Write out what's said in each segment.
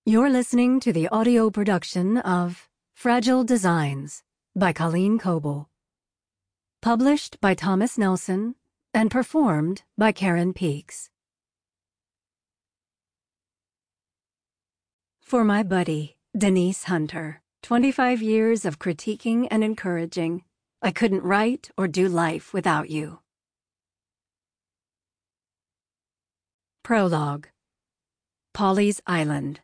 You're listening to the audio production of Fragile Designs by Colleen Coble. Published by Thomas Nelson and performed by Karen Peaks. For my buddy, Denise Hunter, 25 years of critiquing and encouraging. I couldn't write or do life without you. Prologue. Polly's Island.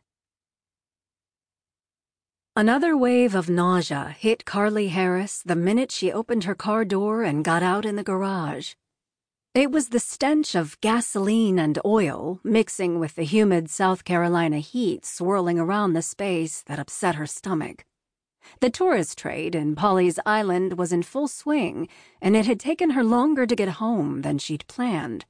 Another wave of nausea hit Carly Harris the minute she opened her car door and got out in the garage. It was the stench of gasoline and oil mixing with the humid South Carolina heat swirling around the space that upset her stomach. The tourist trade in Polly's Island was in full swing, and it had taken her longer to get home than she'd planned.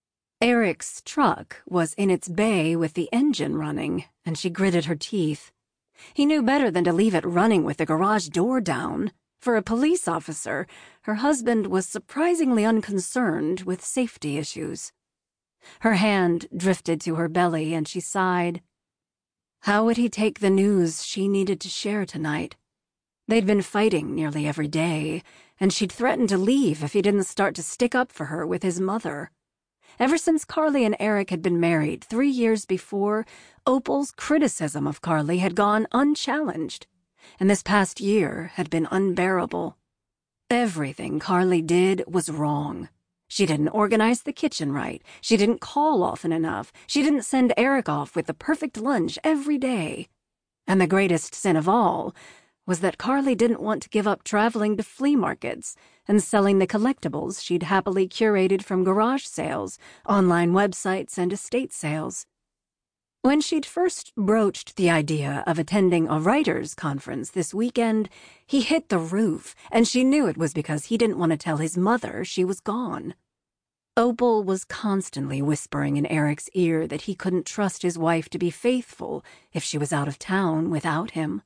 Eric's truck was in its bay with the engine running, and she gritted her teeth. He knew better than to leave it running with the garage door down. For a police officer, her husband was surprisingly unconcerned with safety issues. Her hand drifted to her belly and she sighed. How would he take the news she needed to share tonight? They'd been fighting nearly every day, and she'd threatened to leave if he didn't start to stick up for her with his mother. Ever since Carly and Eric had been married 3 years before, Opal's criticism of Carly had gone unchallenged, and this past year had been unbearable. Everything Carly did was wrong. She didn't organize the kitchen right. She didn't call often enough. She didn't send Eric off with the perfect lunch every day. And the greatest sin of all was that Carly didn't want to give up traveling to flea markets and selling the collectibles she'd happily curated from garage sales, online websites, and estate sales. When she'd first broached the idea of attending a writers' conference this weekend, he hit the roof, and she knew it was because he didn't want to tell his mother she was gone. Opal was constantly whispering in Eric's ear that he couldn't trust his wife to be faithful if she was out of town without him.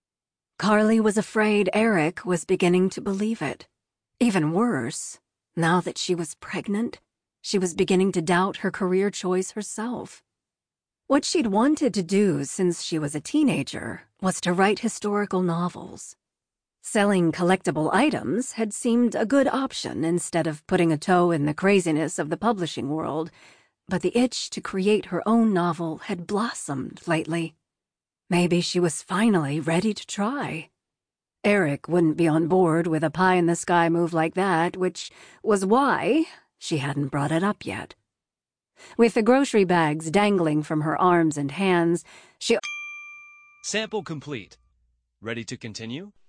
Carly was afraid Eric was beginning to believe it. Even worse, now that she was pregnant, she was beginning to doubt her career choice herself. What she'd wanted to do since she was a teenager was to write historical novels. Selling collectible items had seemed a good option instead of putting a toe in the craziness of the publishing world, but the itch to create her own novel had blossomed lately. Maybe she was finally ready to try. Eric wouldn't be on board with a pie-in-the-sky move like that, which was why she hadn't brought it up yet. With the grocery bags dangling from her arms and hands, she... Sample complete. Ready to continue?